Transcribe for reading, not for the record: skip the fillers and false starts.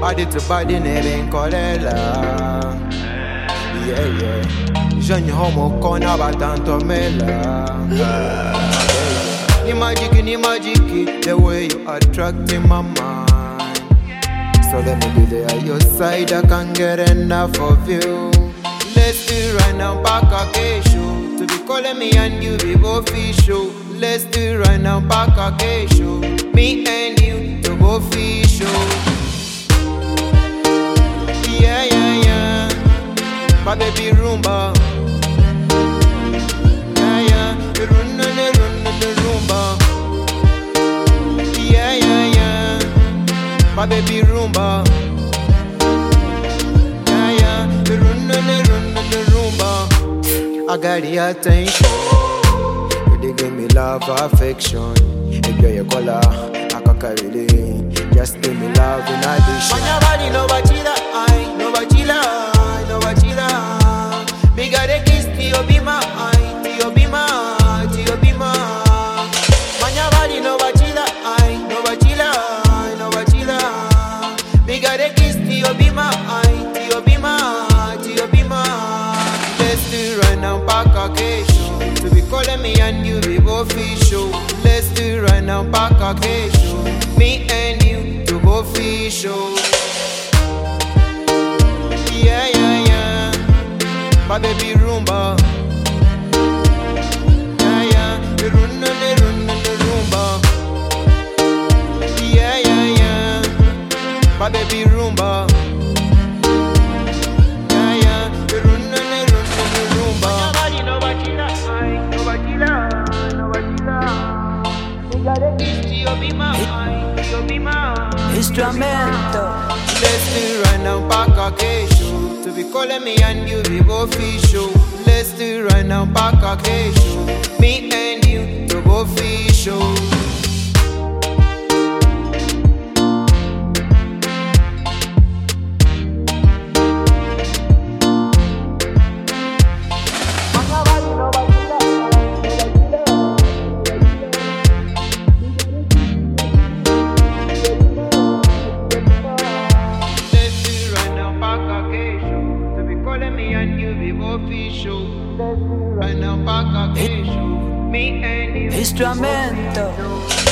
Body to body neben kolela. Yeah, yeah. Jeune homo kona batanto mela. Ni magic, the way you attracting my mind. So let me be there at your side, I can't get enough of you. Let's do it right now, back a show. To be calling me and you be both official. Let's do it right now, back a show. Me and you to both official. Yeah, yeah, yeah. My baby rumba. Yeah, yeah. You run the rumba. Yeah, yeah, yeah. My baby rumba. Yeah, yeah. You run the rumba. I got the attention. You give me love, affection. If you're your color, I can carry it. Just give me love in addition. On your body, no bachila, no bachila, no bachila. Me got a kiss to your bima, to your bima, to your bima. On your body, no bachila, no bachila, no bachila. Me got a kiss to your bima, to your bima, to your bima. Let's do it right now, back a show. To be calling me and you be both official. Let's do it right now, back a show. Me and you to both official. Yeah, yeah, yeah. My baby rumba. Yeah, yeah. You run the rumba. Yeah, yeah, yeah. My baby rumba. Yeah, yeah. You run the rumba. No bachila, no bachila, no bachila. You got a kiss to your bima, to your bima. Instrumento. Let's do it right now, back a show. To be calling me and you be both official. Let's do it right now, back a show. Me and you to both official. Official. Right now, back a show. Me and you. Instrumento.